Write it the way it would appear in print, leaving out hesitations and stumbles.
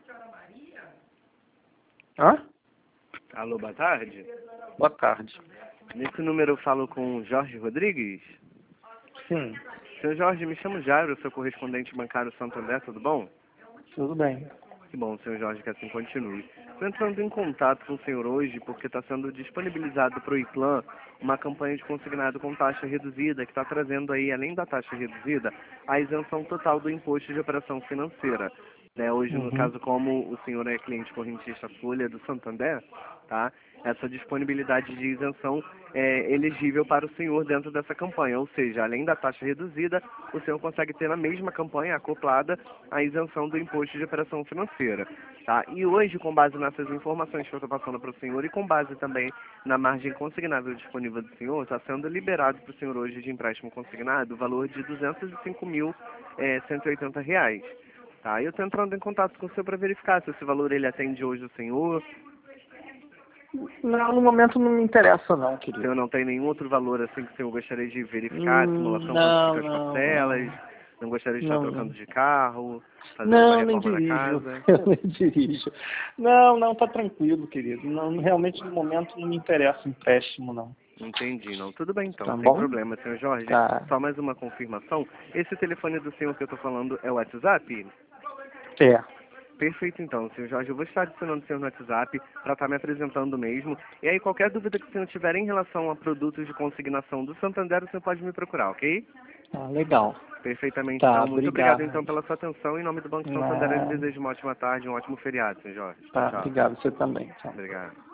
Hã? Alô, boa tarde. Boa tarde. Nesse número eu falo com Jorge Rodrigues. Sim, Seu Jorge, me chamo Jairo, sou correspondente bancário Santander, tudo bom? tudo bem. Que bom, senhor Jorge, que assim continue. Estou entrando em contato com o senhor hoje porque está sendo disponibilizado para o IPLAN uma campanha de consignado com taxa reduzida que está trazendo aí, além da taxa reduzida, a isenção total do imposto de operação financeira. Né, hoje, no Uhum. caso, como o senhor é cliente correntista Folha do Santander, tá? Essa disponibilidade de isenção é elegível para o senhor dentro dessa campanha, ou seja, além da taxa reduzida, o senhor consegue ter na mesma campanha acoplada a isenção do imposto de operação financeira. Tá? E hoje, com base nessas informações que eu estou passando para o senhor e com base também na margem consignável disponível do senhor, está sendo liberado para o senhor hoje de empréstimo consignado o valor de R$ 205.180. Tá? E eu estou entrando em contato com o senhor para verificar se esse valor ele atende hoje o senhor. Não, no momento não me interessa não, O querido. senhor não tem nenhum outro valor assim que o senhor gostaria de verificar, simulação quanto Não, fica as não, parcelas, não. não gostaria de estar Não, trocando não. de carro, fazendo uma Não, nem reforma na dirijo. casa. Eu nem dirijo. Não, não, tá tranquilo, querido. Não, realmente no momento não me interessa empréstimo, não. Entendi, não. Tudo bem então, Tá sem bom? problema, senhor Jorge. Tá. Só mais uma confirmação. Esse telefone do senhor que eu estou falando é o WhatsApp? É. Perfeito então, senhor Jorge. Eu vou estar adicionando o senhor no WhatsApp para estar me apresentando mesmo. E aí, qualquer dúvida que o senhor tiver em relação a produtos de consignação do Santander, o senhor pode me procurar, ok? Ah, legal. Perfeitamente, Tá, então. Muito obrigado, então, obrigado. pela sua atenção. Em nome do Banco Santander, eu lhe Não. desejo uma ótima tarde, um ótimo feriado, senhor Jorge. Tchau, Tá, tchau. obrigado. Você também. Tchau. Obrigado.